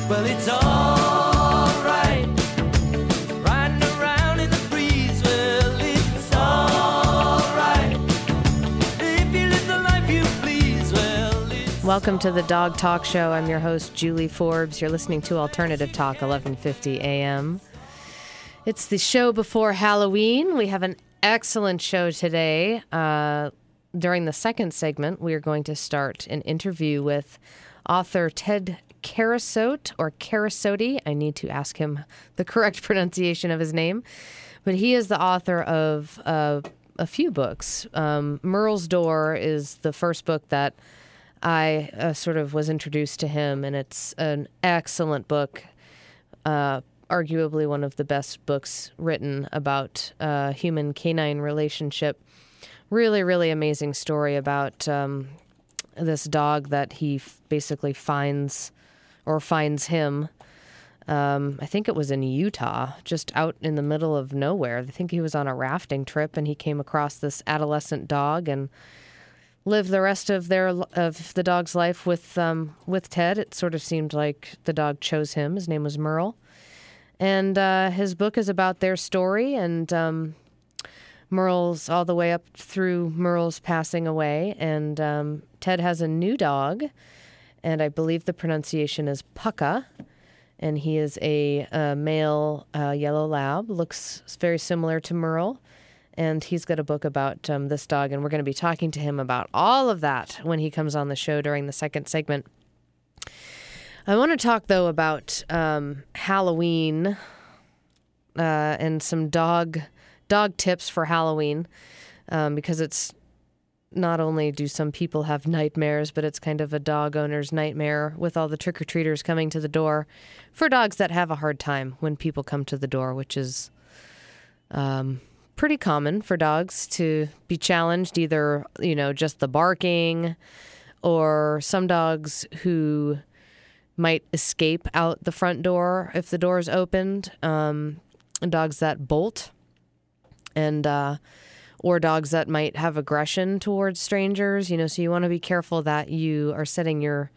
Well, it's all right. Riding around in the breeze. Well, it's all right. If you live the life you please. Well, it's Welcome to the Dog Talk Show. I'm your host, Julie Forbes. You're listening to Alternative Talk, 1150 a.m. It's the show before Halloween. We have an excellent show today. During the second segment, we are going to start an interview with author Ted Karasote, or Karasote. I need to ask him the correct pronunciation of his name. But he is the author of a few books. Merle's Door is the first book that I sort of was introduced to him, and it's an excellent book, arguably one of the best books written about human-canine relationship. Really, really amazing story about this dog that he basically finds him. I think it was in Utah, just out in the middle of nowhere. I think he was on a rafting trip, and he came across this adolescent dog and lived the rest of the dog's life with Ted. It sort of seemed like the dog chose him. His name was Merle. And his book is about their story, and Merle's all the way up through Merle's passing away. And Ted has a new dog, and I believe the pronunciation is Pucka. And he is a male yellow lab, looks very similar to Merle. And he's got a book about this dog, and we're going to be talking to him about all of that when he comes on the show during the second segment. I want to talk, though, about Halloween and some dog tips for Halloween, because it's not only do some people have nightmares, but it's kind of a dog owner's nightmare with all the trick-or-treaters coming to the door for dogs that have a hard time when people come to the door, which is pretty common for dogs to be challenged, either, just the barking, or some dogs who might escape out the front door if the door is opened, dogs that bolt, and or dogs that might have aggression towards strangers, so you want to be careful that you are setting your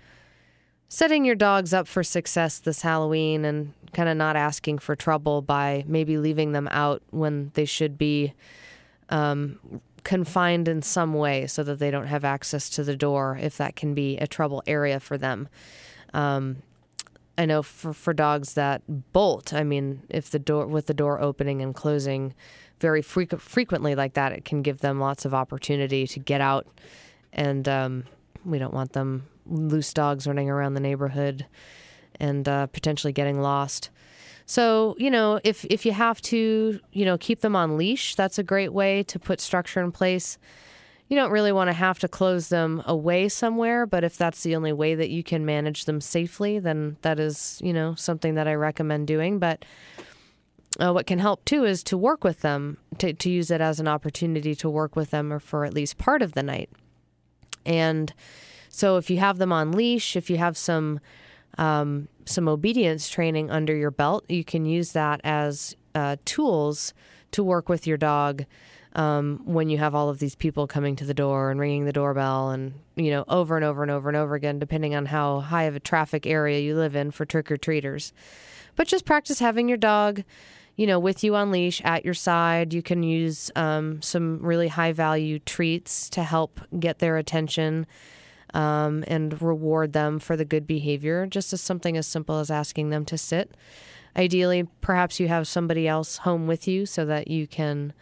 dogs up for success this Halloween, and kind of not asking for trouble by maybe leaving them out when they should be confined in some way so that they don't have access to the door, if that can be a trouble area for them. I know for dogs that bolt, if the door opening and closing very frequently like that, it can give them lots of opportunity to get out, and we don't want them loose dogs running around the neighborhood and potentially getting lost. So, if you have to, keep them on leash, that's a great way to put structure in place. You don't really want to have to close them away somewhere, but if that's the only way that you can manage them safely, then that is, something that I recommend doing. But what can help, too, is to work with them, to use it as an opportunity to work with them or for at least part of the night. And so if you have them on leash, if you have some obedience training under your belt, you can use that as tools to work with your dog when you have all of these people coming to the door and ringing the doorbell and, over and over and over and over again, depending on how high of a traffic area you live in for trick-or-treaters. But just practice having your dog, with you on leash at your side. You can use some really high-value treats to help get their attention and reward them for the good behavior, just as something as simple as asking them to sit. Ideally, perhaps you have somebody else home with you so that you can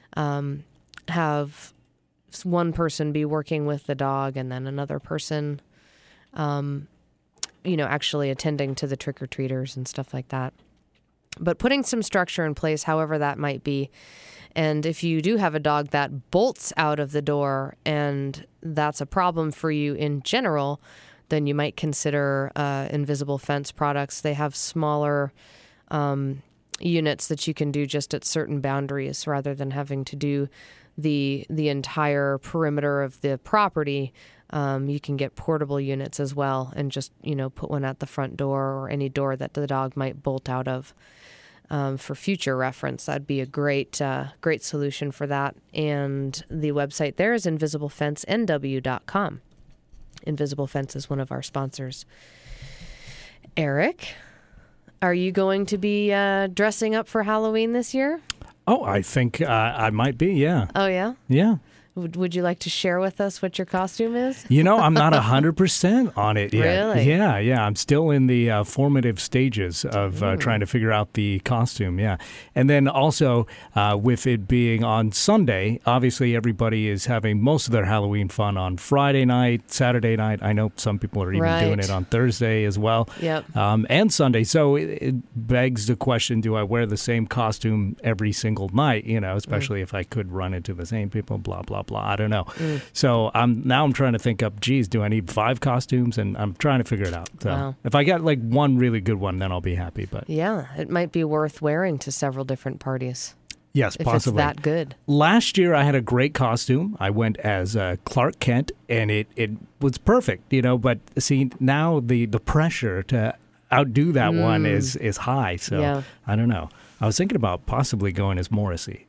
have one person be working with the dog and then another person, actually attending to the trick-or-treaters and stuff like that. But putting some structure in place, however that might be. And if you do have a dog that bolts out of the door and that's a problem for you in general, then you might consider invisible fence products. They have smaller units that you can do just at certain boundaries rather than having to do the entire perimeter of the property. You can get portable units as well and just, put one at the front door or any door that the dog might bolt out of. For future reference, that'd be a great solution for that. And the website there is invisiblefencenw.com. Invisible Fence is one of our sponsors. Eric, are you going to be dressing up for Halloween this year? Oh, I think I might be, yeah. Oh, yeah? Yeah. Would you like to share with us what your costume is? I'm not 100% on it yet. Really? Yeah. I'm still in the formative stages of trying to figure out the costume, yeah. And then also, with it being on Sunday, obviously everybody is having most of their Halloween fun on Friday night, Saturday night. I know some people are even doing it on Thursday as well. Yep. And Sunday. So it begs the question, do I wear the same costume every single night, especially if I could run into the same people, blah, blah, blah. I don't know. So I'm trying to think up, geez, do I need 5 costumes? And I'm trying to figure it out. So if I got like one really good one, then I'll be happy. But yeah, it might be worth wearing to several different parties. Yes, if possibly. It's that good. Last year I had a great costume. I went as Clark Kent, and it was perfect, But see, now the pressure to outdo that one is high. So I don't know. I was thinking about possibly going as Morrissey.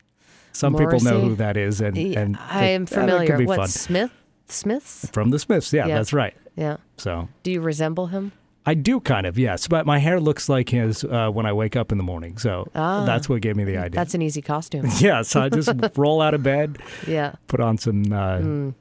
Some people know who that is, and I am familiar. Could be What, fun. Smiths? From the Smiths, yeah, that's right. Yeah. So, do you resemble him? I do kind of, yes, but my hair looks like his when I wake up in the morning, so that's what gave me the idea. That's an easy costume. Yeah, so I just roll out of bed, put on some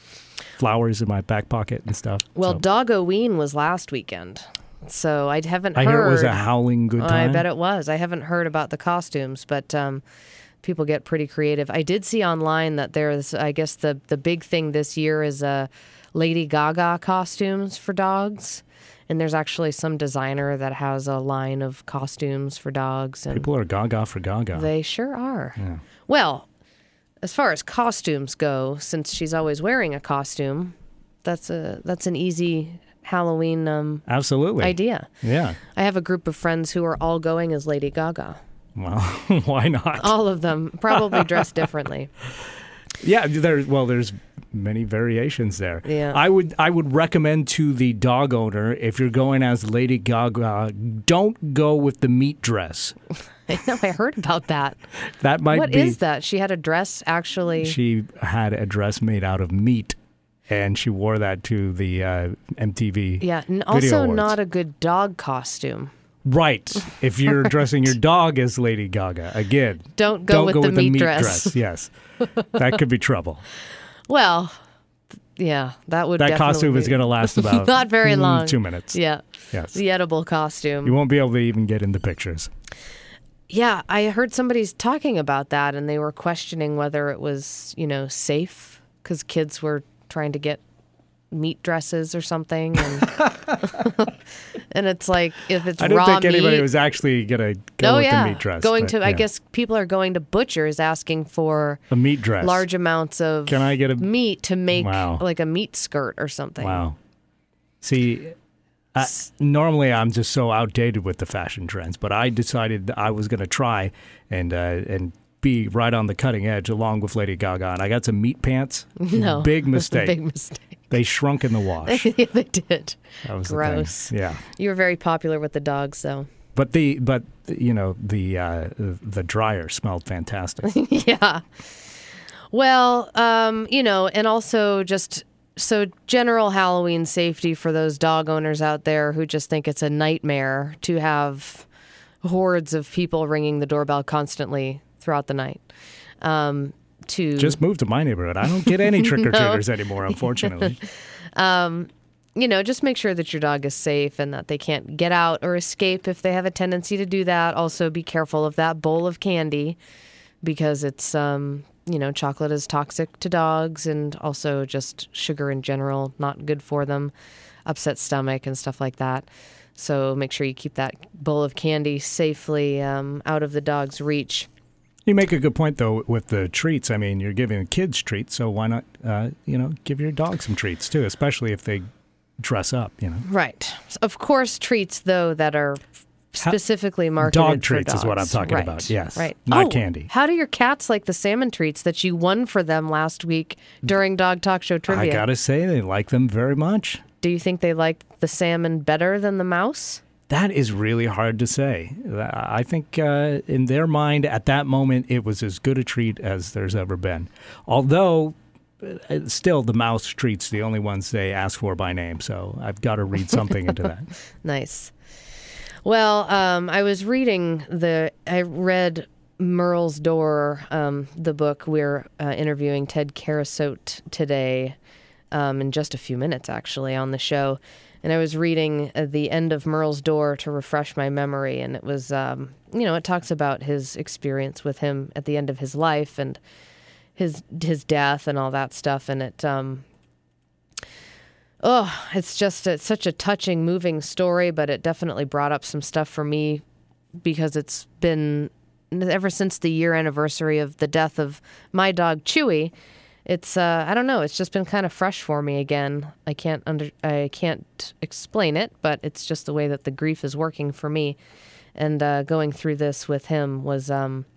flowers in my back pocket and stuff. Well, Dog-O-Ween was last weekend. So I haven't heard. I hear it was a howling good time. I bet it was. I haven't heard about the costumes, but people get pretty creative. I did see online that there's, I guess the big thing this year is Lady Gaga costumes for dogs. And there's actually some designer that has a line of costumes for dogs. And people are gaga for Gaga. They sure are. Yeah. Well, as far as costumes go, since she's always wearing a costume, that's an easy Halloween absolutely idea. Yeah. I have a group of friends who are all going as Lady Gaga. Well, why not? All of them, probably dressed differently. Yeah, there's many variations there. Yeah. I would recommend to the dog owner, if you're going as Lady Gaga, don't go with the meat dress. I know, I heard about that. That might What is that? She had a dress actually. She had a dress made out of meat, and she wore that to the MTV. Yeah, and Video also Awards. not a good dog costume. Right. If you're dressing your dog as Lady Gaga, again, don't go with the meat dress. Yes. That could be trouble. Well, yeah, that would That definitely costume is going to last about not very long. 2 minutes. Yeah. Yes. The edible costume. You won't be able to even get in the pictures. Yeah, I heard somebody's talking about that, and they were questioning whether it was, safe, because kids were trying to get meat dresses or something, and, and it's like, if it's raw meat. I don't think anybody was actually going to go with the meat dress. I guess people are going to butchers asking for a meat dress, large amounts of Can I get a meat to make like a meat skirt or something. Wow. See, normally I'm just so outdated with the fashion trends, but I decided I was going to try and be right on the cutting edge along with Lady Gaga, and I got some meat pants. No. Big mistake. Big mistake. They shrunk in the wash. Yeah, they did. That was gross. The thing. Yeah. You were very popular with the dogs, though. But the dryer smelled fantastic. Yeah. Well, and also just so general Halloween safety for those dog owners out there who just think it's a nightmare to have hordes of people ringing the doorbell constantly throughout the night. Just move to my neighborhood. I don't get any trick-or-treaters anymore, unfortunately. Just make sure that your dog is safe and that they can't get out or escape if they have a tendency to do that. Also, be careful of that bowl of candy because it's, chocolate is toxic to dogs, and also just sugar in general, not good for them, upset stomach and stuff like that. So make sure you keep that bowl of candy safely out of the dog's reach. You make a good point, though, with the treats. I mean, you're giving kids treats, so why not, give your dog some treats, too, especially if they dress up, Right. Of course, treats, though, that are specifically marketed dog for treats dogs. Is what I'm talking about, yes. Right. Not candy. How do your cats like the salmon treats that you won for them last week during Dog Talk Show Trivia? I gotta say, they like them very much. Do you think they like the salmon better than the mouse? That is really hard to say. I think in their mind, at that moment, it was as good a treat as there's ever been. Although, still the mouse treats the only ones they ask for by name. So I've got to read something into that. Nice. Well, I read Merle's Door, the book. We're interviewing Ted Kerasote today in just a few minutes, actually, on the show. And I was reading the end of Merle's Door to refresh my memory. And it was, it talks about his experience with him at the end of his life and his death and all that stuff. And it's such a touching, moving story, but it definitely brought up some stuff for me because it's been ever since the year anniversary of the death of my dog Chewy. It's I don't know, it's just been kind of fresh for me again. I can't explain it, but it's just the way that the grief is working for me. And going through this with him was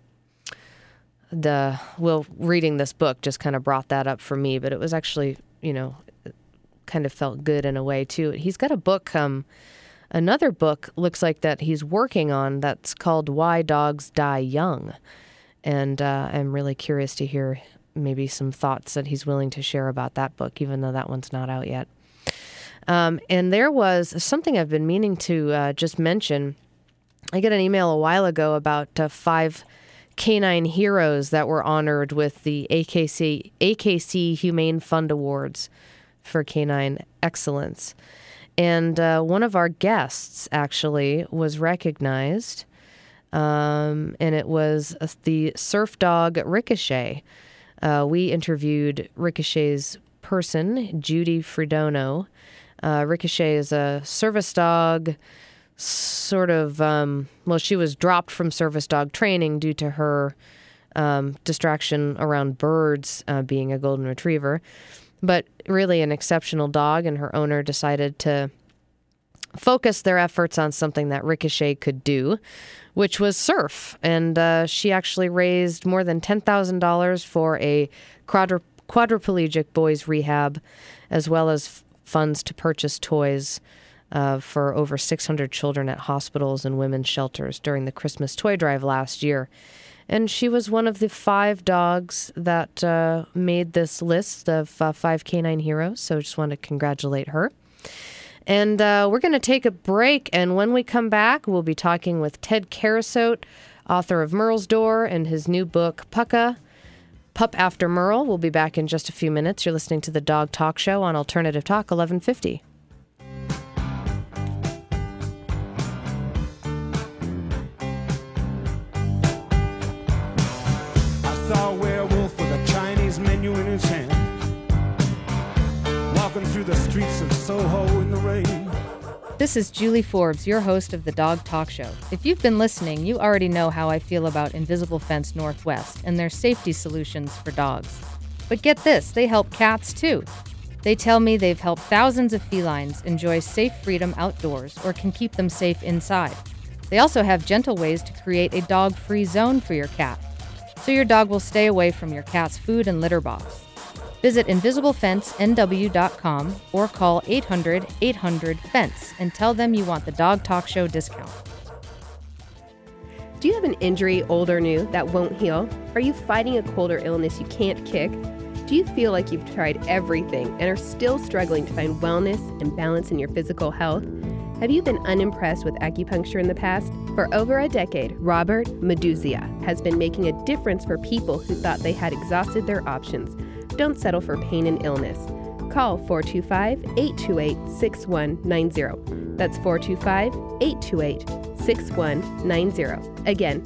reading this book just kind of brought that up for me, but it was actually, kind of felt good in a way too. He's got a book, another book looks like that he's working on that's called Why Dogs Die Young. And I'm really curious to hear maybe some thoughts that he's willing to share about that book, even though that one's not out yet. And there was something I've been meaning to just mention. I got an email a while ago about 5 canine heroes that were honored with the AKC Humane Fund Awards for canine excellence. And one of our guests actually was recognized, and it was the surf dog Ricochet. We interviewed Ricochet's person, Judy Fridono. Ricochet is a service dog, sort of, she was dropped from service dog training due to her distraction around birds, being a golden retriever. But really an exceptional dog, and her owner decided to focus their efforts on something that Ricochet could do, which was surf. And she actually raised more than $10,000 for a quadriplegic boys rehab, as well as funds to purchase toys for over 600 children at hospitals and women's shelters during the Christmas toy drive last year. And she was one of the 5 dogs that made this list of 5 canine heroes. So I just want to congratulate her. And we're going to take a break. And when we come back, we'll be talking with Ted Kerasote, author of Merle's Door and his new book, Pucka, Pup After Merle. We'll be back in just a few minutes. You're listening to the Dog Talk Show on Alternative Talk 1150. Saw a werewolf with a Chinese menu in his hand, walking through the streets of Soho in the rain. This is Julie Forbes, your host of the Dog Talk Show. If you've been listening, you already know how I feel about Invisible Fence Northwest and their safety solutions for dogs. But get this, they help cats too. They tell me they've helped thousands of felines enjoy safe freedom outdoors or can keep them safe inside. They also have gentle ways to create a dog-free zone for your cat, so your dog will stay away from your cat's food and litter box. Visit InvisibleFenceNW.com or call 800-800-FENCE and tell them you want the Dog Talk Show discount. Do you have an injury, old or new, that won't heal? Are you fighting a cold or illness you can't kick? Do you feel like you've tried everything and are still struggling to find wellness and balance in your physical health? Have you been unimpressed with acupuncture in the past? For over a decade, Robert Meduzia has been making a difference for people who thought they had exhausted their options. Don't settle for pain and illness. Call 425-828-6190. That's 425-828-6190. Again,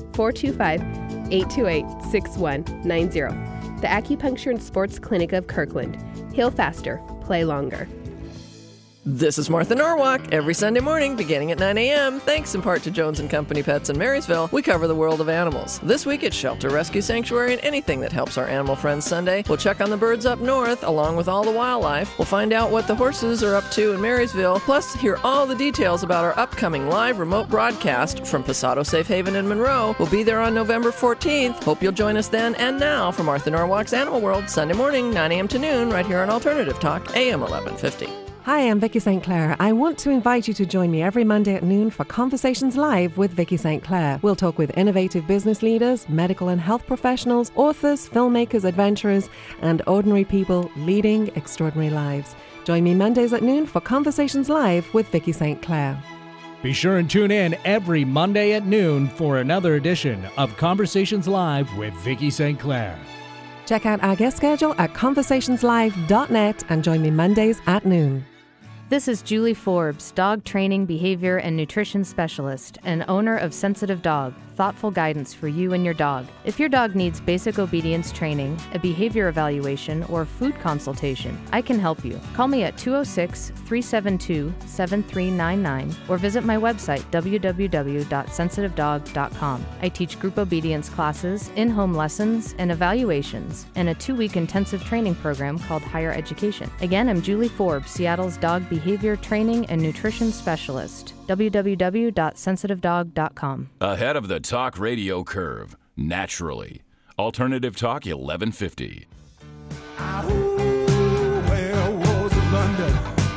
425-828-6190. The Acupuncture and Sports Clinic of Kirkland. Heal faster, play longer. This is Martha Norwalk. Every Sunday morning, beginning at 9 a.m., thanks in part to Jones & Company Pets in Marysville, we cover the world of animals. This week it's Shelter, Rescue, Sanctuary, and anything that helps our animal friends Sunday. We'll check on the birds up north, along with all the wildlife. We'll find out what the horses are up to in Marysville, plus hear all the details about our upcoming live remote broadcast from Pasado Safe Haven in Monroe. We'll be there on November 14th. Hope you'll join us then. And now, for Martha Norwalk's Animal World, Sunday morning, 9 a.m. to noon, right here on Alternative Talk, AM 1150. Hi, I'm Vicky St. Clair. I want to invite you to join me every Monday at noon for Conversations Live with Vicky St. Clair. We'll talk with innovative business leaders, medical and health professionals, authors, filmmakers, adventurers, and ordinary people leading extraordinary lives. Join me Mondays at noon for Conversations Live with Vicky St. Clair. Be sure and tune in every Monday at noon for another edition of Conversations Live with Vicky St. Clair. Check out our guest schedule at conversationslive.net and join me Mondays at noon. This is Julie Forbes, dog training, behavior, and nutrition specialist and owner of Sensitive Dog, thoughtful guidance for you and your dog. If your dog needs basic obedience training, a behavior evaluation, or food consultation, I can help you. Call me at 206-372-7399 or visit my website, www.sensitivedog.com. I teach group obedience classes, in-home lessons, and evaluations, and a 2-week intensive training program called Higher Education. Again, I'm Julie Forbes, Seattle's dog behavior training and nutrition specialist. www.sensitivedog.com. Ahead of the talk radio curve, naturally. Alternative Talk 1150. Where was London?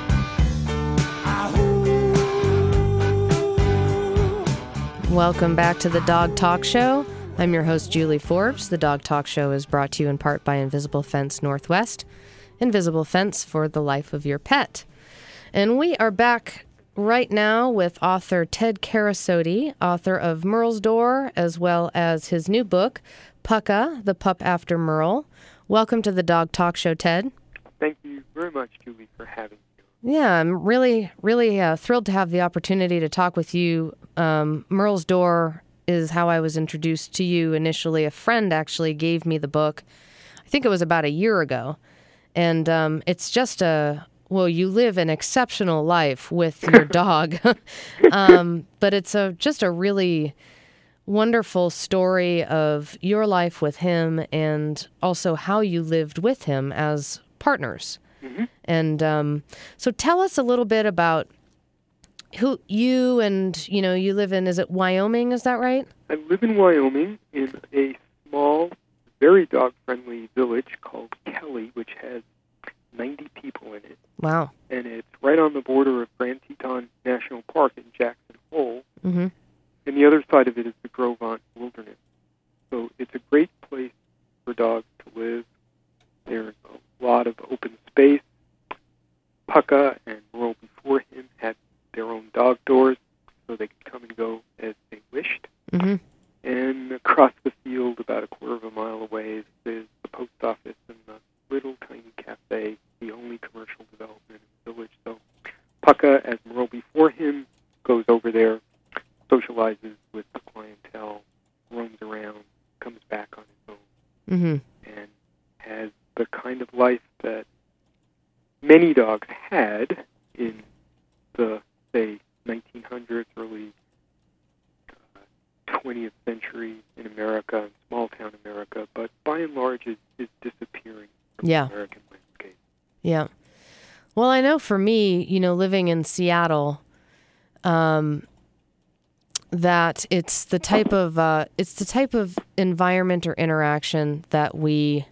Welcome back to the Dog Talk Show. I'm your host, Julie Forbes. The Dog Talk Show is brought to you in part by Invisible Fence Northwest. Invisible Fence for the life of your pet. And we are back right now with author Ted Karasotti, author of Merle's Door, as well as his new book, Pucka, the Pup After Merle. Welcome to the Dog Talk Show, Ted. Thank you very much, Julie, for having me. Yeah, I'm really thrilled to have the opportunity to talk with you. Merle's Door is how I was introduced to you initially. A friend actually gave me the book. I think it was about a year ago. And it's just you live an exceptional life with your dog. But it's just a really wonderful story of your life with him and also how you lived with him as partners. Mm-hmm. And so tell us a little bit about who you and, you live in, is it Wyoming, is that right? I live in Wyoming in a small, very dog-friendly village called Kelly, which has 90 people in it. Wow. And it's right on the border of Grand Teton National Park in Jackson Hole. Mm-hmm. And the other side of it is the Grovant Wilderness. So it's a great place for dogs to live. There's a lot of open space. Pucka and Merle before him had their own dog doors, so they could come and go as they wished. Mm-hmm. And across the field, about a quarter of a mile away, is the post office and the little tiny cafe, the only commercial development in the village. So Pucka, as Merle before him, goes over there, socializes with the clientele, roams around, comes back on his own, mm-hmm. and has the kind of life that many dogs had in the, say, 1900s, early 20th century in America, in small-town America, but by and large is disappearing from the American landscape. Yeah. Well, I know for me, living in Seattle, that it's the type of environment or interaction that we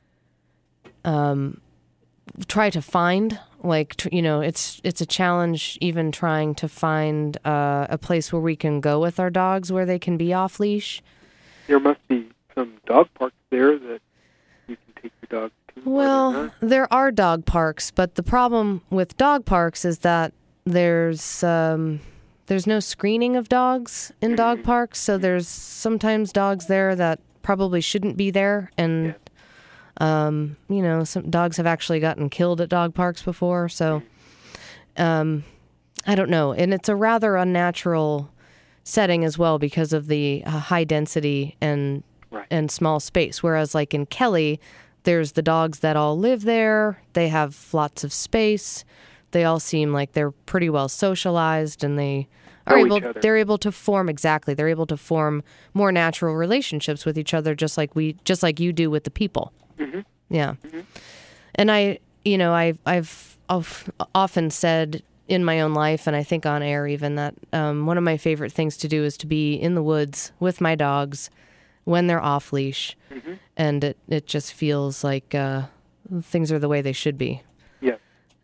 try to find. Like, it's a challenge even trying to find a place where we can go with our dogs where they can be off leash. There must be some dog parks there that you can take your dogs to. Well, there are dog parks, but the problem with dog parks is that there's no screening of dogs in dog parks, so there's sometimes dogs there that probably shouldn't be there, and some dogs have actually gotten killed at dog parks before, so I don't know. And it's a rather unnatural setting as well because of the high density and small space, whereas like in Kelly, there's the dogs that all live there. They have lots of space. They all seem like they're pretty well socialized, and they're able to form more natural relationships with each other, just like you do with the people. Mm-hmm. Yeah. Mm-hmm. And I've often said in my own life, and I think on air even, that one of my favorite things to do is to be in the woods with my dogs when they're off leash. Mm-hmm. And it just feels like things are the way they should be. Yeah.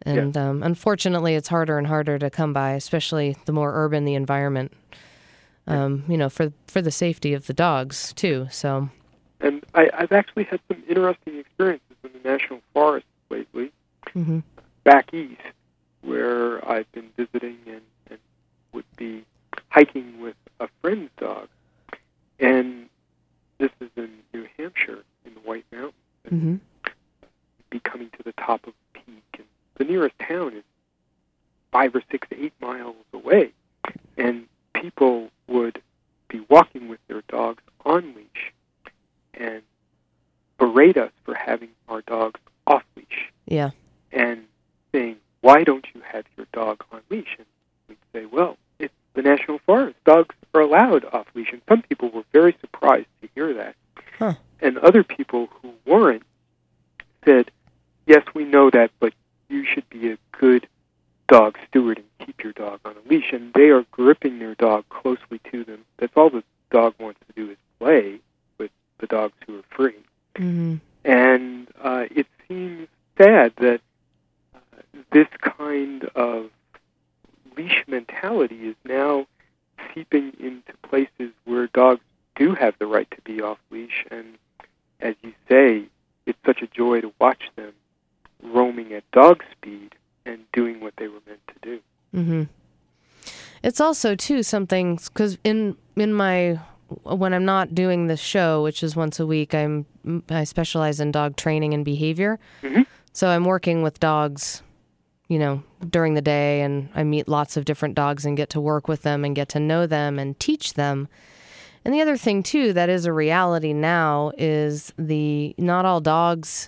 And unfortunately, it's harder and harder to come by, especially the more urban the environment, for the safety of the dogs, too. So, And I've actually had some interesting experiences in the national forest lately, back east, where I've been visiting and would be hiking with a friend's dog. And this is in New Hampshire, in the White Mountains. And be coming to the top of a peak. And the nearest town is 5 or 6, 8 miles away. And people would be walking with their dogs on leash and berate us for having our dogs off leash. Yeah. And saying, why don't you have your dog on leash? And we'd say, well, it's the national forest. Dogs are allowed off leash. And some people were very surprised to hear that. Huh. And other people who weren't said, yes, we know that, but you should be a good dog steward and keep your dog on a leash. And they are gripping their dog closely to them. That's all the dog wants to do is play with the dogs who are free. And it seems sad that this kind of leash mentality is now seeping into places where dogs do have the right to be off leash. And as you say, it's such a joy to watch them roaming at dog speed and doing what they were meant to do. It's also, too, something, because in my, when I'm not doing this show, which is once a week, I specialize in dog training and behavior. So I'm working with dogs, during the day, and I meet lots of different dogs and get to work with them and get to know them and teach them. And the other thing, too, that is a reality now is not all dogs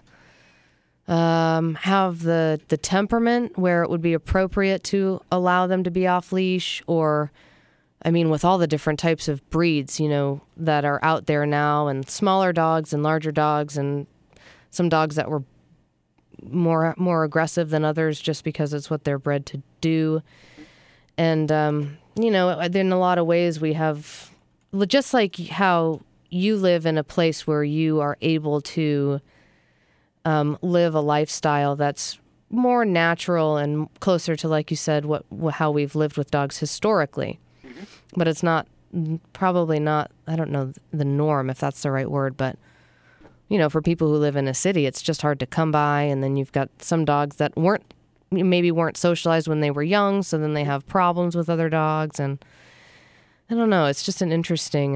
have the temperament where it would be appropriate to allow them to be off leash, or, with all the different types of breeds, that are out there now, and smaller dogs and larger dogs, and some dogs that were more aggressive than others just because it's what they're bred to do. And, in a lot of ways we have, just like how you live in a place where you are able to live a lifestyle that's more natural and closer to, like you said, how we've lived with dogs historically. But it's probably not, I don't know the norm, if that's the right word, but, for people who live in a city, it's just hard to come by. And then you've got some dogs that maybe weren't socialized when they were young, so then they have problems with other dogs. And I don't know, it's just an interesting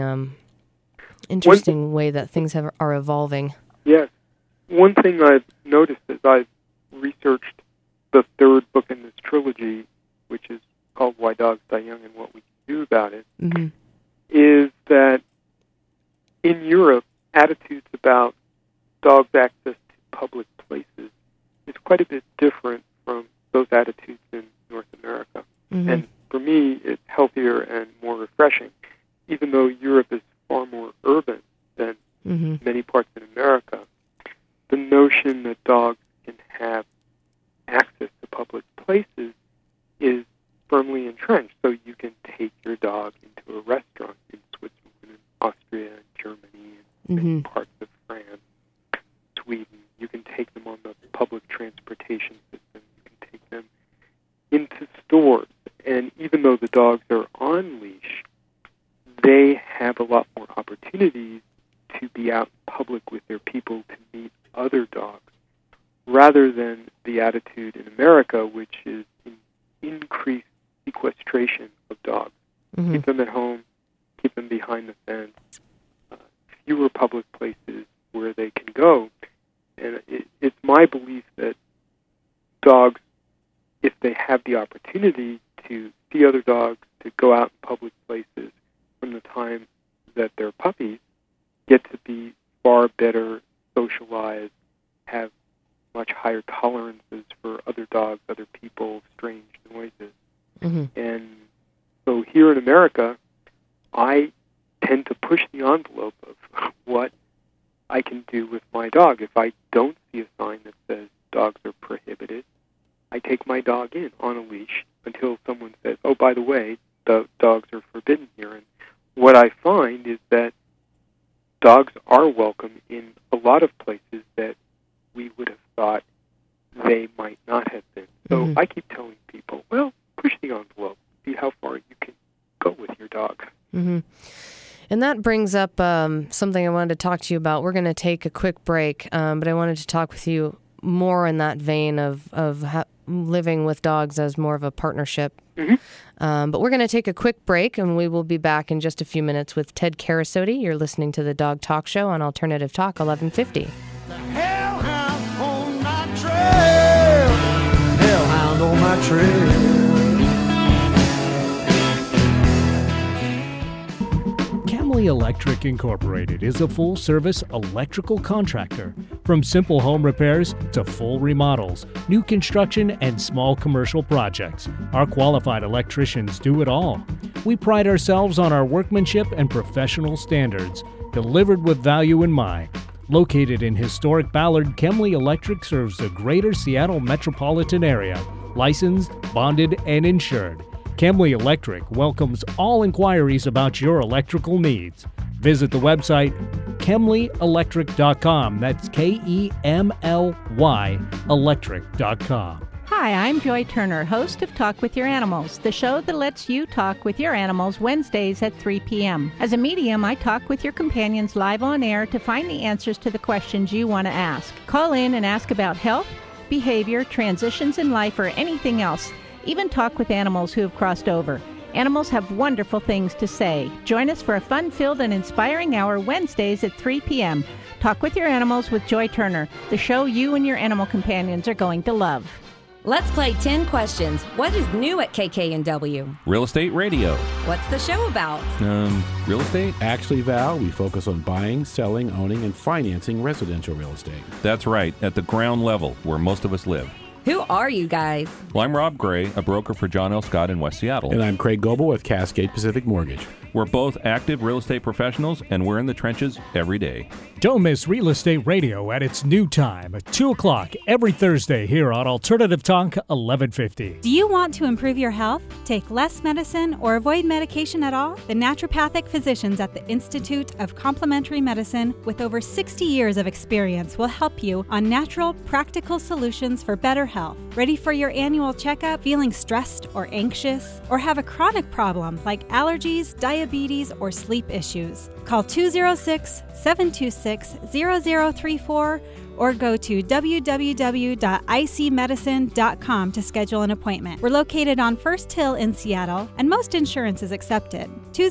way that things are evolving. Yes. One thing I've noticed as I've researched the third book in this trilogy, which is called Why Dogs Die Young and What We Can Do About It, is that in Europe, attitudes about dogs' access to public places is quite a bit different from those attitudes in North America. And for me, it's healthier and more refreshing. Even though Europe is far more urban than many parts in America, the notion that dogs can have access to public places is firmly entrenched. So you can take your dog into a restaurant in Switzerland, and Austria, and Germany, and many parts of France, Sweden. You can take them on the public transportation system. You can take them into stores. And even though the dogs are on leash, they have a lot more opportunities to be out in public with their people, to meet other dogs, rather than the attitude in America, which is increased sequestration of dogs. Keep them at home, keep them behind the fence, fewer public places where they can go. And it's my belief that dogs, if they have the opportunity to see other dogs, to go out in public places from the time that they're puppies, get to be far better socialized, have much higher tolerances for other dogs, other people, strange noises. And so here in America, I tend to push the envelope of what I can do with my dog. If I don't see a sign that says dogs are prohibited, I take my dog in on a leash until someone says, oh, by the way, the dogs are forbidden here. And what I find is that dogs are welcome in a lot of places that we would have thought they might not have been. So I keep telling people, well, push the envelope, see how far you can go with your dog. Mm-hmm. And that brings up something I wanted to talk to you about. We're going to take a quick break, but I wanted to talk with you more in that vein of living with dogs as more of a partnership. Mm-hmm. But we're going to take a quick break, and we will be back in just a few minutes with Ted Karasody. You're listening to the Dog Talk Show on Alternative Talk 1150. Hellhound on my trail. Hellhound on my trail. Camley Electric Incorporated is a full-service electrical contractor. From simple home repairs to full remodels, new construction, and small commercial projects, our qualified electricians do it all. We pride ourselves on our workmanship and professional standards, delivered with value in mind. Located in historic Ballard, Camley Electric serves the greater Seattle metropolitan area, licensed, bonded, and insured. Camley Electric welcomes all inquiries about your electrical needs. Visit the website KemleyElectric.com. That's KEMLY electric.com. Hi, I'm Joy Turner, host of Talk with Your Animals, the show that lets you talk with your animals Wednesdays at 3 p.m. As a medium, I talk with your companions live on air to find the answers to the questions you want to ask. Call in and ask about health, behavior, transitions in life, or anything else. Even talk with animals who have crossed over. Animals have wonderful things to say. Join us for a fun-filled and inspiring hour Wednesdays at 3 p.m. Talk with Your Animals with Joy Turner, the show you and your animal companions are going to love. Let's play 10 questions. What is new at KK&W? Real estate radio. What's the show about? Real estate? Actually, Val, we focus on buying, selling, owning, and financing residential real estate. That's right, at the ground level, where most of us live. Who are you guys? Well, I'm Rob Gray, a broker for John L. Scott in West Seattle. And I'm Craig Goebel with Cascade Pacific Mortgage. We're both active real estate professionals, and we're in the trenches every day. Don't miss Real Estate Radio at its new time at 2 o'clock every Thursday here on Alternative Talk 1150. Do you want to improve your health, take less medicine, or avoid medication at all? The naturopathic physicians at the Institute of Complementary Medicine, with over 60 years of experience, will help you on natural, practical solutions for better health. Ready for your annual checkup? Feeling stressed or anxious? Or have a chronic problem like allergies, diabetes, or sleep issues? Call 206-726-0034 or go to www.icmedicine.com to schedule an appointment. We're located on First Hill in Seattle, and most insurance is accepted.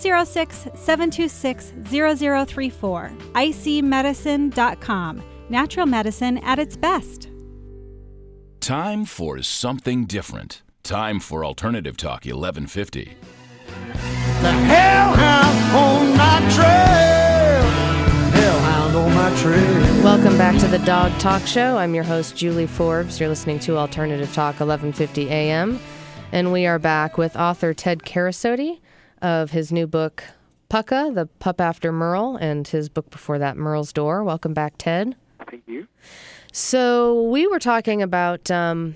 206-726-0034. icmedicine.com. Natural medicine at its best. Time for something different. Time for Alternative Talk 1150. The hellhound on my trail. Hellhound on my trail. Welcome back to the Dog Talk Show. I'm your host, Julie Forbes. You're listening to Alternative Talk 1150 AM. And we are back with author Ted Karasody of his new book, Pucka, The Pup After Merle, and his book before that, Merle's Door. Welcome back, Ted. Thank you. So we were talking about,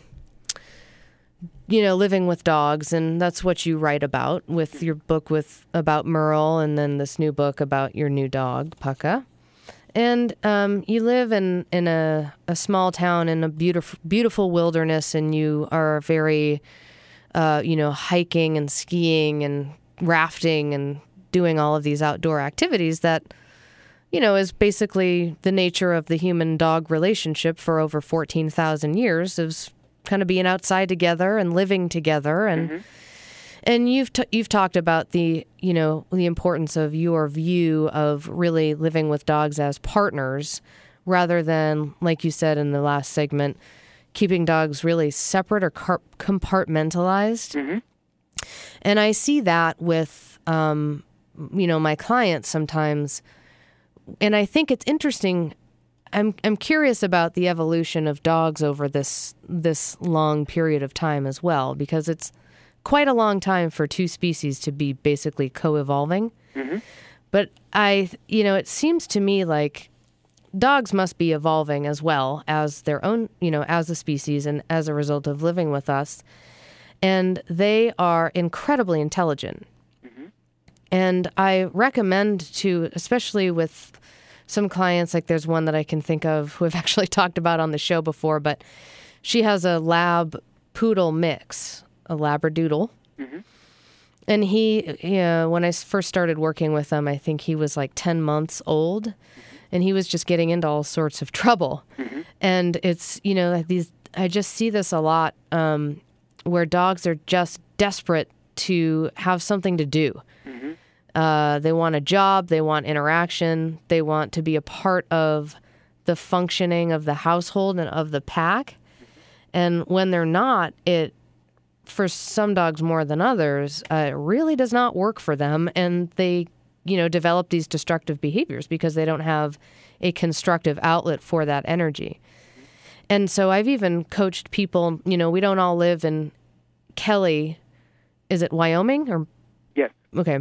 living with dogs, and that's what you write about with your book about Merle, and then this new book about your new dog, Pucka. And you live in a small town in a beautiful wilderness, and you are very, hiking and skiing and rafting and doing all of these outdoor activities that, is basically the nature of the human-dog relationship for over 14,000 years, of kind of being outside together and living together. And and you've talked about the importance of your view of really living with dogs as partners rather than, like you said in the last segment, keeping dogs really separate or compartmentalized. Mm-hmm. And I see that with, my clients sometimes. And I think it's interesting. I'm curious about the evolution of dogs over this long period of time as well, because it's quite a long time for two species to be basically co-evolving. Mm-hmm. But it seems to me like dogs must be evolving as well as their own, as a species and as a result of living with us. And they are incredibly intelligent. Mm-hmm. And I recommend to, especially with some clients, like there's one that I can think of who I've actually talked about on the show before, but she has a lab poodle mix, a Labradoodle. Mm-hmm. And when I first started working with him, I think he was like 10 months old, and he was just getting into all sorts of trouble. Mm-hmm. And it's, I just see this a lot, where dogs are just desperate to have something to do. Mm-hmm. They want a job, they want interaction, they want to be a part of the functioning of the household and of the pack. And when they're not, for some dogs more than others, it really does not work for them. And they, develop these destructive behaviors because they don't have a constructive outlet for that energy. And so I've even coached people, we don't all live in Kelly. Is it Wyoming or? Yes. Okay.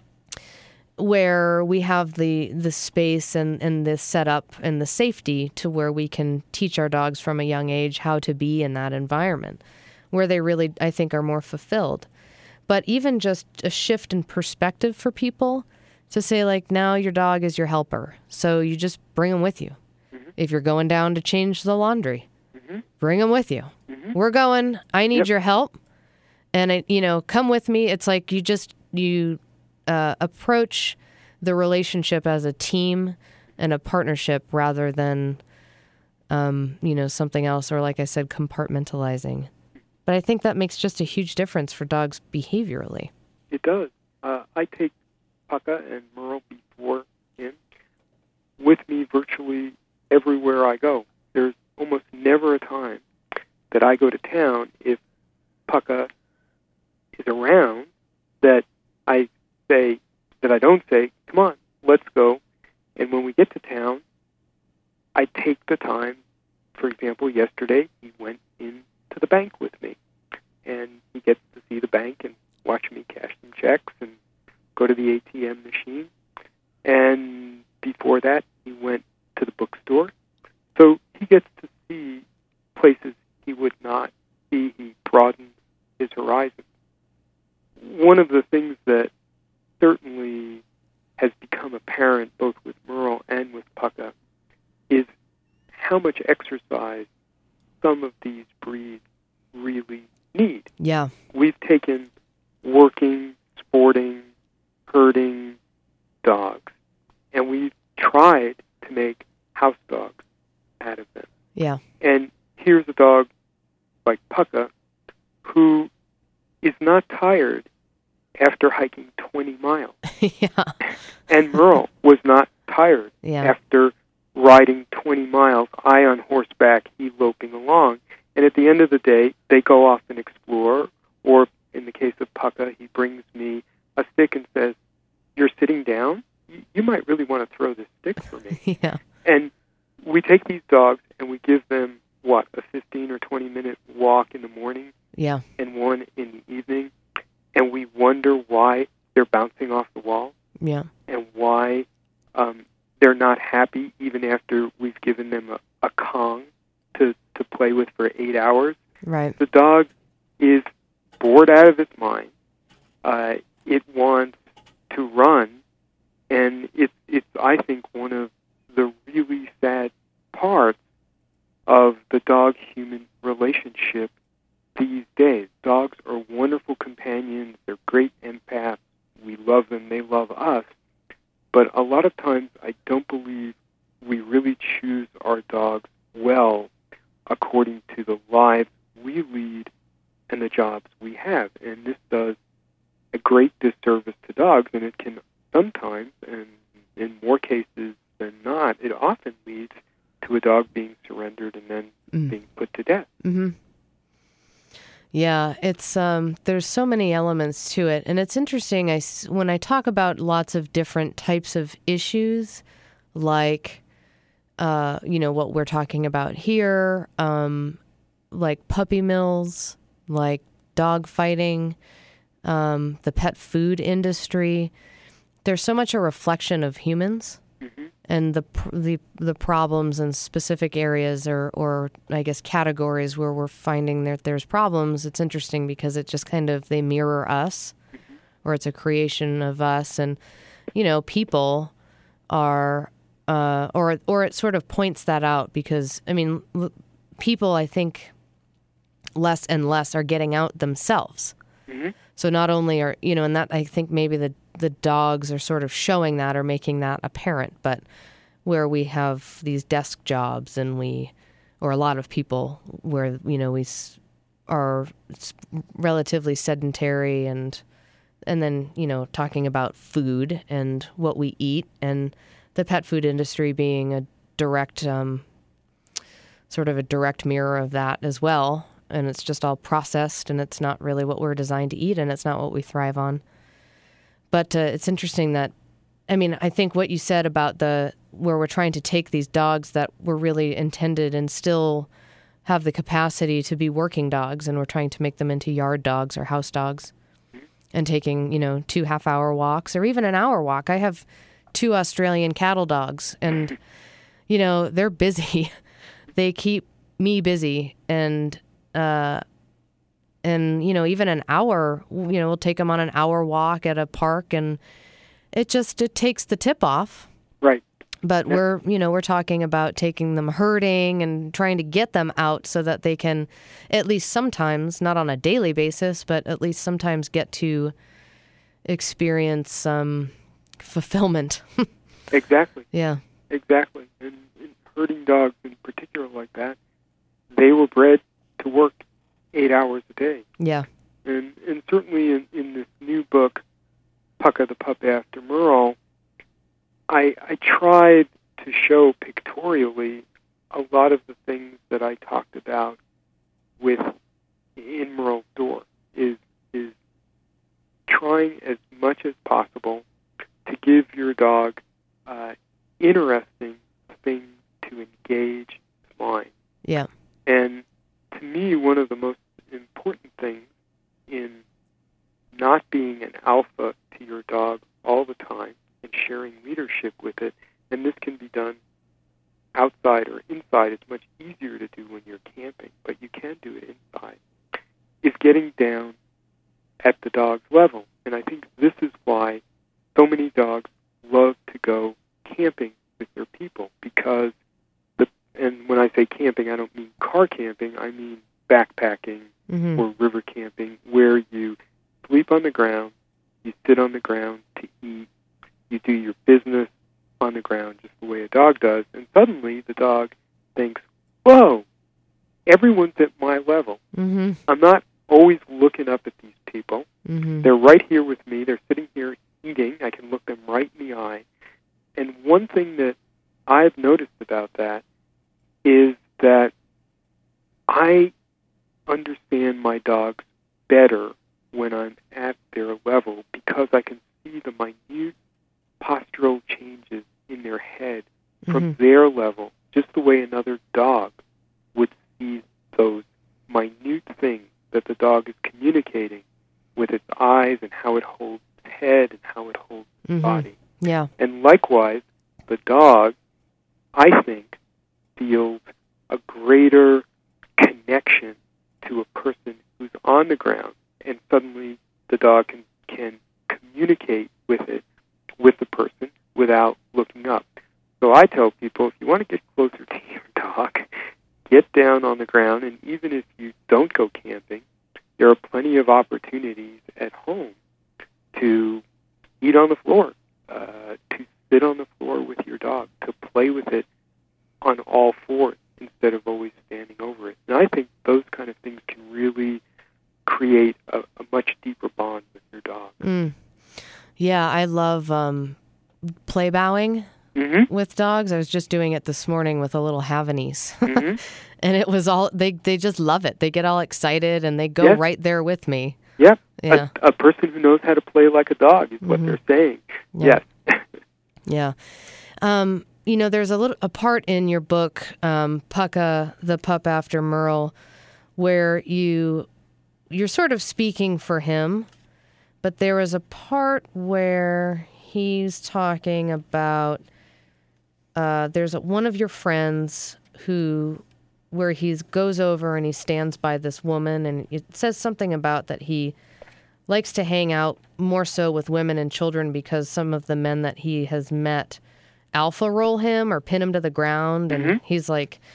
Where we have the space and the setup and the safety to where we can teach our dogs from a young age how to be in that environment, where they really, I think, are more fulfilled. But even just a shift in perspective for people to say, like, now your dog is your helper. So you just bring him with you. Mm-hmm. If you're going down to change the laundry, mm-hmm. bring him with you. Mm-hmm. We're going, I need Yep. your help. And, come with me. It's like you approach the relationship as a team and a partnership rather than, something else, or like I said, compartmentalizing. But I think that makes just a huge difference for dogs behaviorally. It does. I take Pucka and Merle before him with me virtually everywhere I go. There's almost never a time that I go to town if Pucka is around that I don't say, come on, let's go. And when we get to town, I take the time. For example, yesterday he went into the bank with me, and he gets to see the bank and watch me cash some checks and go to the ATM machine. And before that, he went to the bookstore. So he gets to see places he would not see. He broadens his horizon. One of the things that certainly has become apparent both with Merle and with Pucka is how much exercise some of these breeds really need. Yeah. We've taken working, sporting, herding dogs, and we've tried to make house dogs out of them. Yeah. And here's a dog like Pucka who is not tired after hiking 20 miles. Yeah. And Merle was not tired after riding 20 miles, I on horseback, he loping along. And at the end of the day, they go off and explore, or in the case of Pucka, he brings me a stick and says, you're sitting down? You might really want to throw this stick for me. Yeah. And we take these dogs and we give them, a 15 or 20-minute walk in the morning Yeah. and one in the evening, and we wonder why they're bouncing off the wall Yeah. and why they're not happy even after we've given them a Kong to play with for 8 hours. Right. The dog is bored out of its mind. It wants to run, and it's I think one of the really sad parts of the dog-human relationship these days. Dogs are wonderful companions. They're great empaths. We love them. They love us. But a lot of times I don't believe we really choose our dogs well according to the lives we lead and the jobs we have. And this does a great disservice to dogs, and it can sometimes, and in more cases than not, it often leads to a dog being surrendered and then being put to death. Mm-hmm. Yeah, it's there's so many elements to it, and it's interesting. When I talk about lots of different types of issues, like what we're talking about here, like puppy mills, like dog fighting, the pet food industry. There's so much a reflection of humans. Mm-hmm. And the problems in specific areas or I guess categories where we're finding that there's problems. It's interesting because it just kind of, they mirror us, or it's a creation of us. And, people are, or it sort of points that out because, people, I think, less and less are getting out themselves. Mm-hmm. So not only are, and that I think maybe the dogs are sort of showing that or making that apparent, but where we have these desk jobs and or a lot of people where, we are relatively sedentary and then, talking about food and what we eat and the pet food industry being a direct, sort of a direct mirror of that as well. And it's just all processed and it's not really what we're designed to eat and it's not what we thrive on. But it's interesting that, I think what you said about where we're trying to take these dogs that were really intended and still have the capacity to be working dogs, and we're trying to make them into yard dogs or house dogs and taking, 2 half-hour walks or even an hour walk. I have 2 Australian cattle dogs and, they're busy. They keep me busy and even an hour, we'll take them on an hour walk at a park and it takes the tip off. Right. But yeah. we're talking about taking them herding and trying to get them out so that they can at least sometimes, not on a daily basis, but at least sometimes get to experience fulfillment. Exactly. Yeah. Exactly. And herding dogs in particular like that, they were bred to work 8 hours a day. Yeah. And certainly in this new book, Pucka the Pup After Merle, I tried to show pictorially a lot of the things that I talked about in Merle's door, is trying as much as possible to give your dog interesting things to engage his mind. Yeah. And to me, one of the most important things in not being an alpha to your dog all the time and sharing leadership with it, and this can be done outside or inside. It's much easier to do when you're camping, but you can do it inside, is getting down at the dog's level. And I think this is why so many dogs love to go camping with their people, because and when I say camping, I don't mean car camping, I mean backpacking or river camping, where you sleep on the ground, you sit on the ground to eat, you do your business on the ground just the way a dog does, and suddenly the dog thinks, whoa, everyone's at my level. Mm-hmm. I'm not always looking up at these people. Mm-hmm. They're right here with me. They're sitting here eating. I can look them right in the eye. And one thing that I've noticed about that is that I understand my dogs better when I'm at their level, because I can see the minute postural changes in their head from their level, just the way another dog would see those minute things that the dog is communicating with its eyes and how it holds its head and how it holds its body. Yeah. And likewise, the dog, I think, feels a greater connection to a person who's on the ground, and suddenly the dog can communicate with the person without looking up. So I tell people, if you want to get closer to your dog, get down on the ground, and even if you don't go camping, there are plenty of opportunities at home to eat on the floor, to sit on the floor with your dog, to play with it on all fours instead of always standing over it. And I think those kind of things can really create a much deeper bond with your dog. Yeah, I love play bowing with dogs. I was just doing it this morning with a little Havanese. And it was all, they just love it. They get all excited and they go right there with me. Yeah. Yeah. A person who knows how to play like a dog is what they're saying. Yeah. Yes. Yeah. There's a part in your book, Pucka the Pup After Merle, where you're sort of speaking for him, but there was a part where he's talking about there's one of your friends where he goes over and he stands by this woman, and it says something about that he likes to hang out more so with women and children because some of the men that he has met alpha roll him or pin him to the ground, and he's like,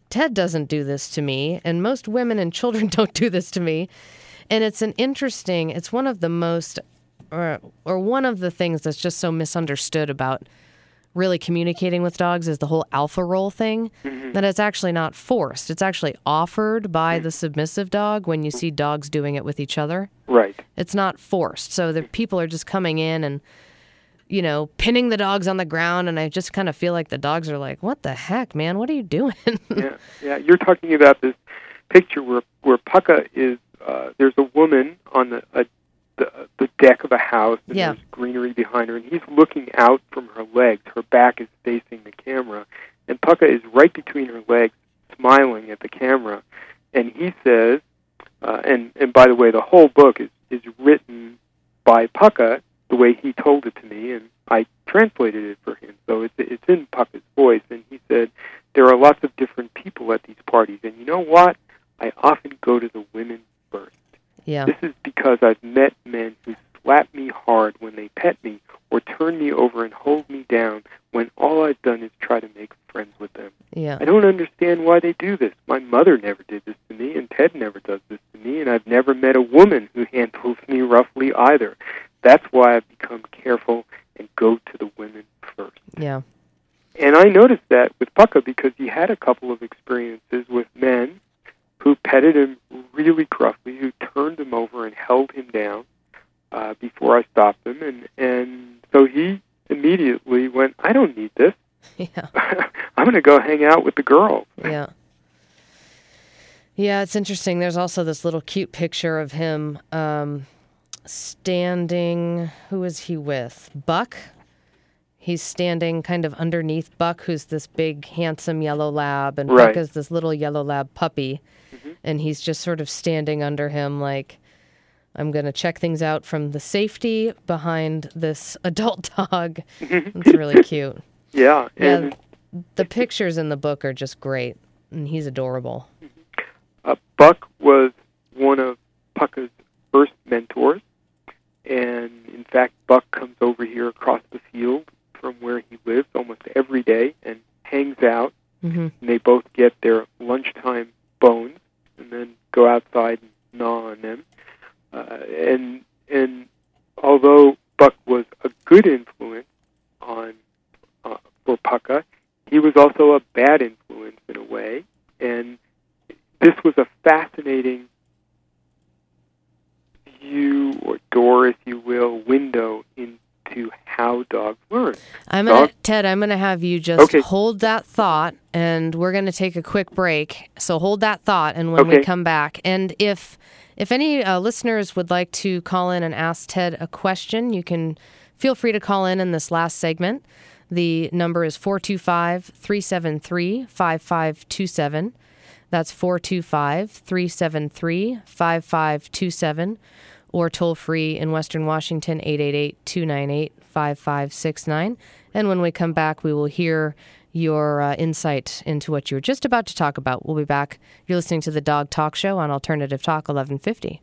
Ted doesn't do this to me, and most women and children don't do this to me. And it's one of the most, or one of the things that's just so misunderstood about really communicating with dogs is the whole alpha role thing, that it's actually not forced. It's actually offered by the submissive dog when you see dogs doing it with each other. Right. It's not forced. So the people are just coming in and, pinning the dogs on the ground, and I just kind of feel like the dogs are like, what the heck, man? What are you doing? Yeah. You're talking about this picture where Pucka is, there's a woman on the deck of a house, and there's greenery behind her, and he's looking out from her legs. Her back is facing the camera, and Pucka is right between her legs, smiling at the camera. And he says, and by the way, the whole book is written by Pucka the way he told it to me, and I translated it for him. So it's in Pucka's voice, and he said, there are lots of different people at these parties, and you know what? I often go to the women first. Yeah. This is because I've met men who slap me hard when they pet me or turn me over and hold me down when all I've done is try to make friends with them. Yeah. I don't understand why they do this. My mother never did this to me, and Ted never does this to me, and I've never met a woman who handles me roughly either. That's why I've become careful and go to the women first. Yeah. And I noticed that with Pucka because he had a couple of experiences with men who petted him really gruffly, who turned him over and held him down before I stopped him. And so he immediately went, I don't need this. Yeah. I'm going to go hang out with the girls. Yeah. Yeah, it's interesting. There's also this little cute picture of him standing. Who is he with? Buck? He's standing kind of underneath Buck, who's this big, handsome yellow lab, and Buck is this little yellow lab puppy. And he's just sort of standing under him like, I'm going to check things out from the safety behind this adult dog. It's really cute. Yeah. And the pictures in the book are just great, and he's adorable. Buck was one of Pucka's first mentors, and in fact, Buck comes over here across the field from where he lives almost every day and hangs out. And they both get their lunchtime bones and then go outside and gnaw on them. And although Buck was a good influence for Pucka, he was also a bad influence in a way. And this was a fascinating view or door, if you will, window into how dogs learn. Ted, I'm going to have you just hold that thought, and we're going to take a quick break. So hold that thought, and when we come back, and if any listeners would like to call in and ask Ted a question, you can feel free to call in this last segment. The number is 425-373-5527. That's 425-373-5527. Or toll free in Western Washington, 888-298-5569. And when we come back, we will hear your insight into what you were just about to talk about. We'll be back. You're listening to the Dog Talk Show on Alternative Talk 1150.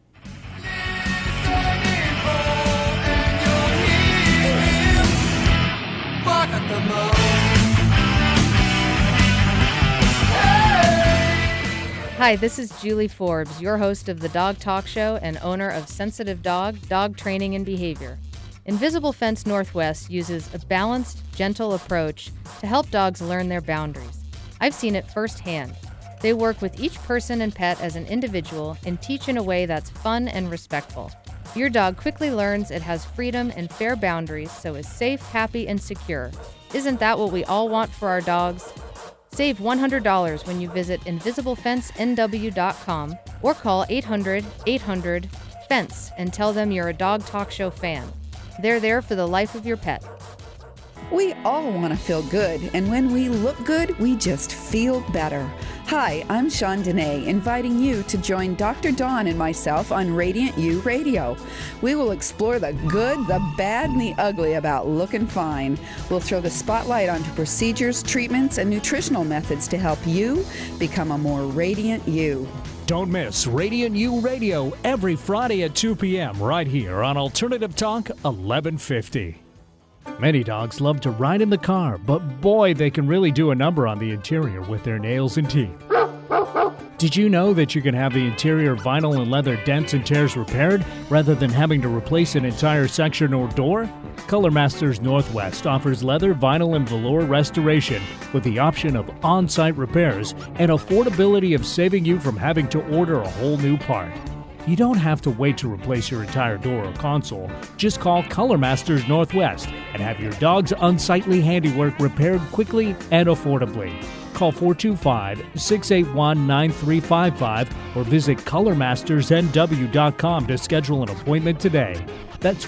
Hi, this is Julie Forbes, your host of the Dog Talk Show and owner of Sensitive Dog, Dog Training and Behavior. Invisible Fence Northwest uses a balanced, gentle approach to help dogs learn their boundaries. I've seen it firsthand. They work with each person and pet as an individual and teach in a way that's fun and respectful. Your dog quickly learns it has freedom and fair boundaries, so is safe, happy, and secure. Isn't that what we all want for our dogs? Save $100 when you visit InvisibleFenceNW.com or call 800-800-FENCE and tell them you're a Dog Talk Show fan. They're there for the life of your pet. We all want to feel good, and when we look good, we just feel better. Hi, I'm Shawn Dene, inviting you to join Dr. Dawn and myself on Radiant You Radio. We will explore the good, the bad, and the ugly about looking fine. We'll throw the spotlight onto procedures, treatments, and nutritional methods to help you become a more radiant you. Don't miss Radiant You Radio every Friday at 2 p.m. right here on Alternative Talk 1150. Many dogs love to ride in the car, but boy, they can really do a number on the interior with their nails and teeth. Did you know that you can have the interior vinyl and leather dents and tears repaired rather than having to replace an entire section or door? Color Masters Northwest offers leather, vinyl, and velour restoration with the option of on-site repairs and affordability of saving you from having to order a whole new part. You don't have to wait to replace your entire door or console. Just call Color Masters Northwest and have your dog's unsightly handiwork repaired quickly and affordably. Call 425-681-9355 or visit colormastersnw.com to schedule an appointment today. That's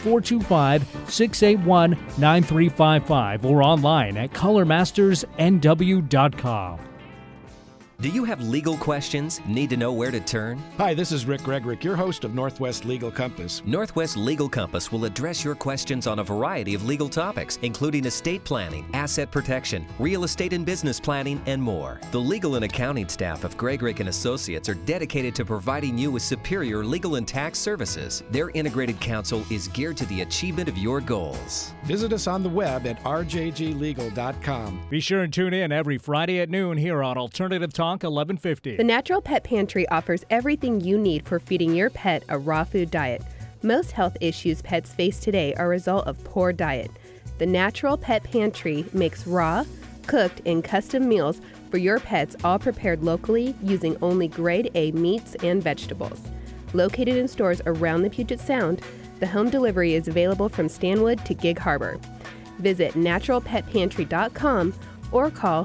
425-681-9355 or online at colormastersnw.com. Do you have legal questions? Need to know where to turn? Hi, this is Rick Gregrick, your host of Northwest Legal Compass. Northwest Legal Compass will address your questions on a variety of legal topics, including estate planning, asset protection, real estate and business planning, and more. The legal and accounting staff of Gregrick & Associates are dedicated to providing you with superior legal and tax services. Their integrated counsel is geared to the achievement of your goals. Visit us on the web at rjglegal.com. Be sure and tune in every Friday at noon here on Alternative Talk 1150. The Natural Pet Pantry offers everything you need for feeding your pet a raw food diet. Most health issues pets face today are a result of poor diet. The Natural Pet Pantry makes raw, cooked, and custom meals for your pets, all prepared locally using only grade A meats and vegetables. Located in stores around the Puget Sound, the home delivery is available from Stanwood to Gig Harbor. Visit naturalpetpantry.com or call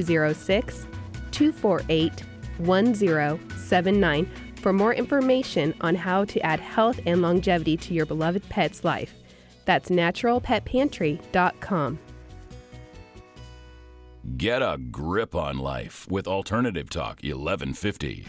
206-248-1079 for more information on how to add health and longevity to your beloved pet's life. That's naturalpetpantry.com. Get a grip on life with Alternative Talk 1150.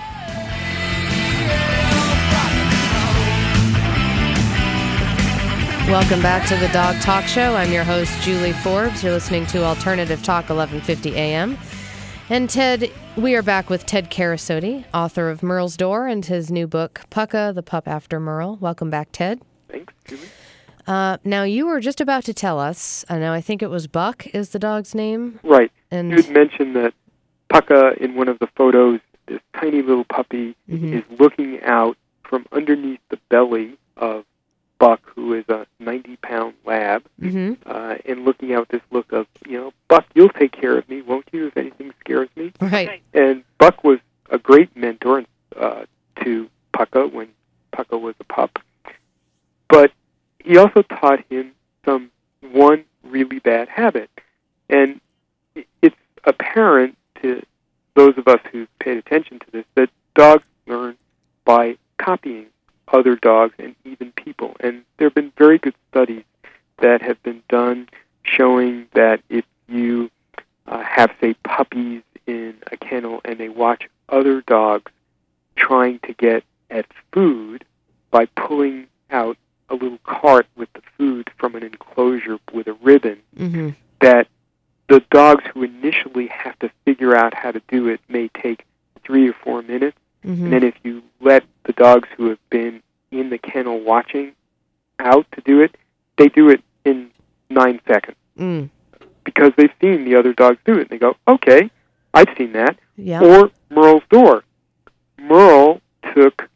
Welcome back to the Dog Talk Show. I'm your host, Julie Forbes. You're listening to Alternative Talk 1150 AM. And Ted, we are back with Ted Karasody, author of Merle's Door and his new book, Pucka, the Pup After Merle. Welcome back, Ted. Thanks, Julie. Now, you were just about to tell us, I know, I think it was Buck is the dog's name. Right. And you had mentioned that Pucka, in one of the photos, this tiny little puppy, is looking out from underneath the belly of Buck, who is a 90-pound lab, and looking out this look of, Buck, you'll take care of me, won't you, if anything scares me? Right. And Buck was a great mentor to Pucka when Pucka was a pup. But he also taught him one really bad habit. And it's apparent to those of us who've paid attention to this that dogs learn by copying other dogs and even people. And there have been very good studies that have been done showing that if you have, say, puppies in a kennel and they watch other dogs trying to get at food by pulling out a little cart with the food from an enclosure with a ribbon, that the dogs who initially have to figure out how to do it may take 3 or 4 minutes. And then if you let the dogs who have been in the kennel watching out to do it, they do it in 9 seconds. Because they've seen the other dogs do it. And they go, okay, I've seen that. Yep. Or Merle's Door. Merle took,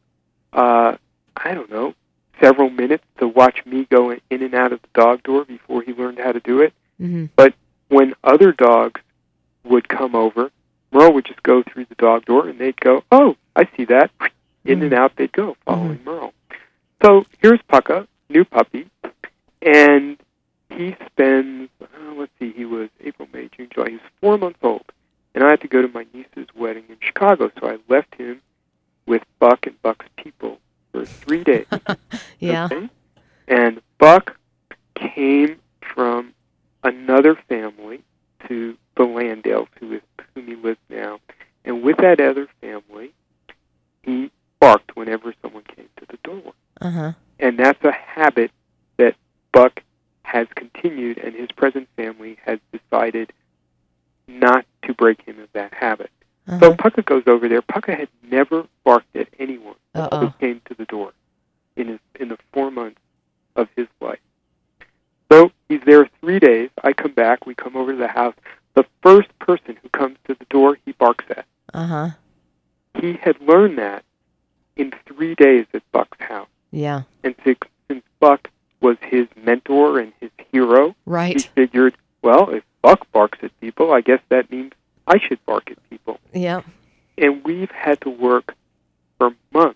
several minutes to watch me go in and out of the dog door before he learned how to do it. But when other dogs would come over, Merle would just go through the dog door and they'd go, oh, I see that. In and out they'd go, following Merle. So here's Pucka, new puppy, and he spends, he was April, May, June, July. He was 4 months old, and I had to go to my niece's wedding in Chicago, so I left him with Buck and Buck's people for 3 days. Yeah. Okay? And Buck came from another family to the Landales, whom he lives now, and with that other family, he barked whenever someone came to the door. And that's a habit that Buck has continued, and his present family has decided not to break him of that habit. So Pucka goes over there. Pucka had never barked at anyone who came to the door in the 4 months of his life. So he's there days, I come back, we come over to the house. The first person who comes to the door, he barks at. Uh-huh. He had learned that in 3 days at Buck's house. Yeah. And since Buck was his mentor and his hero, right, he figured, well, if Buck barks at people, I guess that means I should bark at people. Yeah. And we've had to work for months,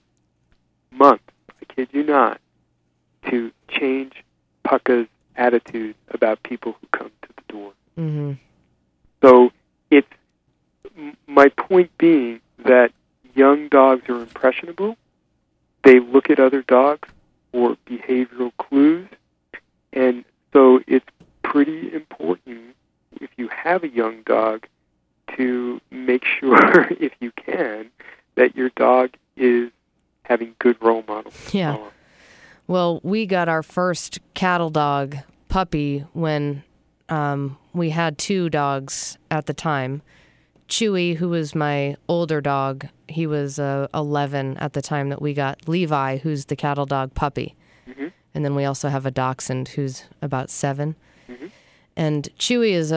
I kid you not, to change Pucka's attitude about people who come to the door. Mm-hmm. So it's my point being that young dogs are impressionable. They look at other dogs for behavioral clues, and so it's pretty important if you have a young dog to make sure, if you can, that your dog is having good role models. Yeah. Well, we got our first cattle dog puppy when we had 2 dogs at the time. Chewy, who was my older dog, he was 11 at the time that we got Levi, who's the cattle dog puppy. Mm-hmm. And then we also have a dachshund who's about 7. Mm-hmm. And Chewy is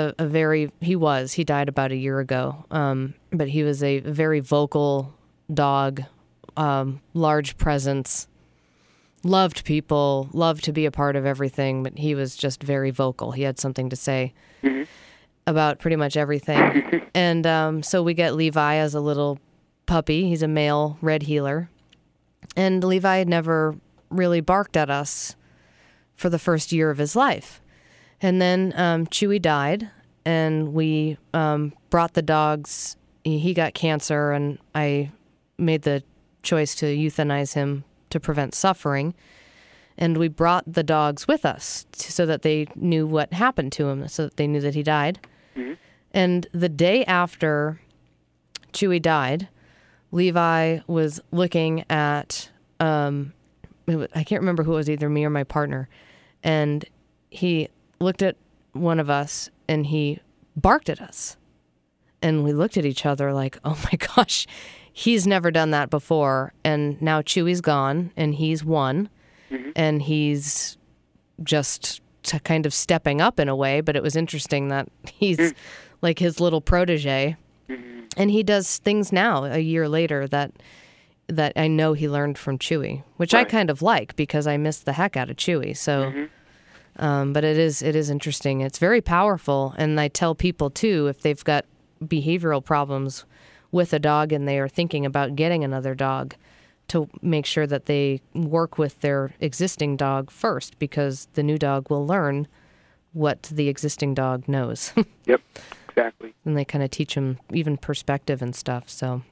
he died about a year ago, but he was a very vocal dog, large presence, loved people, loved to be a part of everything, but he was just very vocal. He had something to say about pretty much everything. And so we get Levi as a little puppy. He's a male red heeler. And Levi had never really barked at us for the first year of his life. And then Chewy died, and we brought the dogs. He got cancer, and I made the choice to euthanize him to prevent suffering. And we brought the dogs with us so that they knew what happened to him, so that they knew that he died. Mm-hmm. And the day after Chewy died, Levi was looking at, I can't remember who it was, either me or my partner, and he looked at one of us and he barked at us. And we looked at each other like, oh my gosh, he's never done that before. And now Chewy's gone and he's 1. Mm-hmm. And he's just kind of stepping up in a way, but it was interesting that he's like his little protege. Mm-hmm. And he does things now, a year later, that I know he learned from Chewy, which I kind of like because I miss the heck out of Chewy. So, but it is interesting. It's very powerful. And I tell people too, if they've got behavioral problems with a dog and they are thinking about getting another dog, to make sure that they work with their existing dog first, because the new dog will learn what the existing dog knows. Yep, exactly. And they kind of teach them even perspective and stuff. So,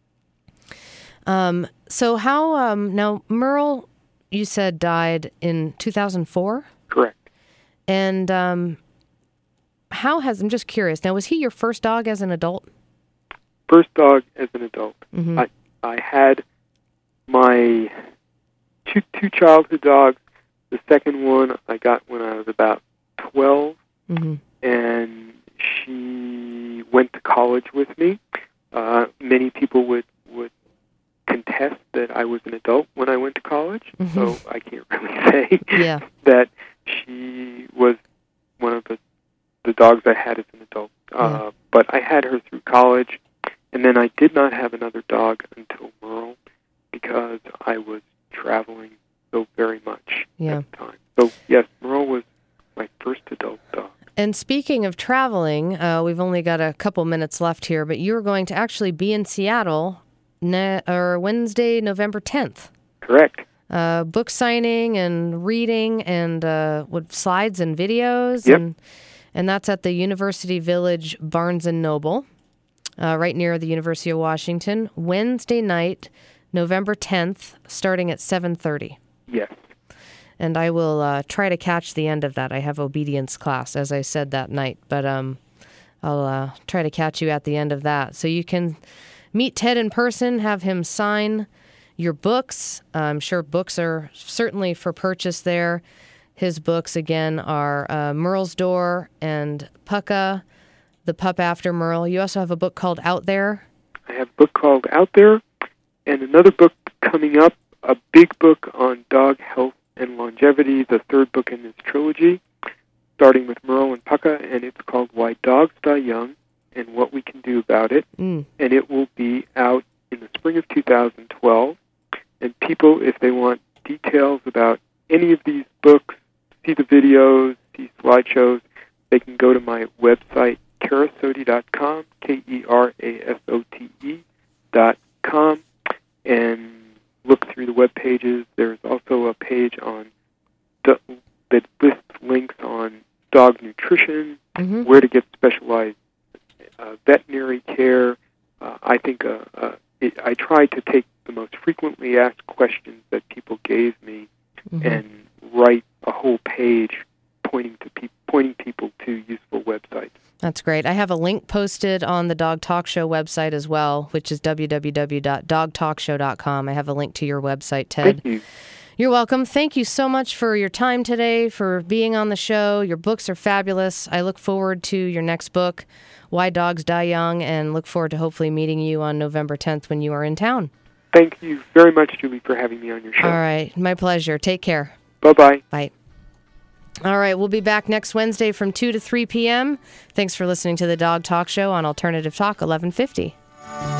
so how now Merle, you said died in 2004? Correct. And how has, I'm just curious. Now, was he your first dog as an adult? First dog as an adult. Mm-hmm. I had my two childhood dogs. The second one I got when I was about 12, and she went to college with me. Many people would contest that I was an adult when I went to college, so I can't really say that she was one of the dogs I had as an adult. But I had her through college, and then I did not have another dog until Merle, because I was traveling so very much at the time. So, yes, Merle was my first adult dog. And speaking of traveling, we've only got a couple minutes left here, but you're going to actually be in Seattle Wednesday, November 10th. Correct. Book signing and reading and with slides and videos. Yep. And that's at the University Village Barnes & Noble, right near the University of Washington, Wednesday night, November 10th, starting at 7:30. Yes. And I will try to catch the end of that. I have obedience class, as I said that night, but I'll try to catch you at the end of that. So you can meet Ted in person, have him sign your books. I'm sure books are certainly for purchase there. His books, again, are Merle's Door and Pucka, The Pup After Merle. You also have a book called Out There. I have a book called Out There, and another book coming up, a big book on dog health and longevity, the third book in this trilogy. starting with Merle and Pucka, and it's called Why Dogs Die Young and What We Can Do About It. And it will be out in the spring of 2012. And people, if they want details about any of these books, see the videos, see slideshows, they can go to my website, kerasote.com, KERASOTE.com, and look through the web pages. There's also a page on that lists links on dog nutrition, where to get specialized veterinary care. I think I tried to take the most frequently asked questions that people gave me and write a whole page pointing people to useful websites. That's great. I have a link posted on the Dog Talk Show website as well, which is www.dogtalkshow.com. I have a link to your website, Ted. Thank you. You're welcome. Thank you so much for your time today, for being on the show. Your books are fabulous. I look forward to your next book, Why Dogs Die Young, and look forward to hopefully meeting you on November 10th when you are in town. Thank you very much, Julie, for having me on your show. All right. My pleasure. Take care. Bye-bye. Bye. All right. We'll be back next Wednesday from 2 to 3 p.m. Thanks for listening to the Dog Talk Show on Alternative Talk 1150.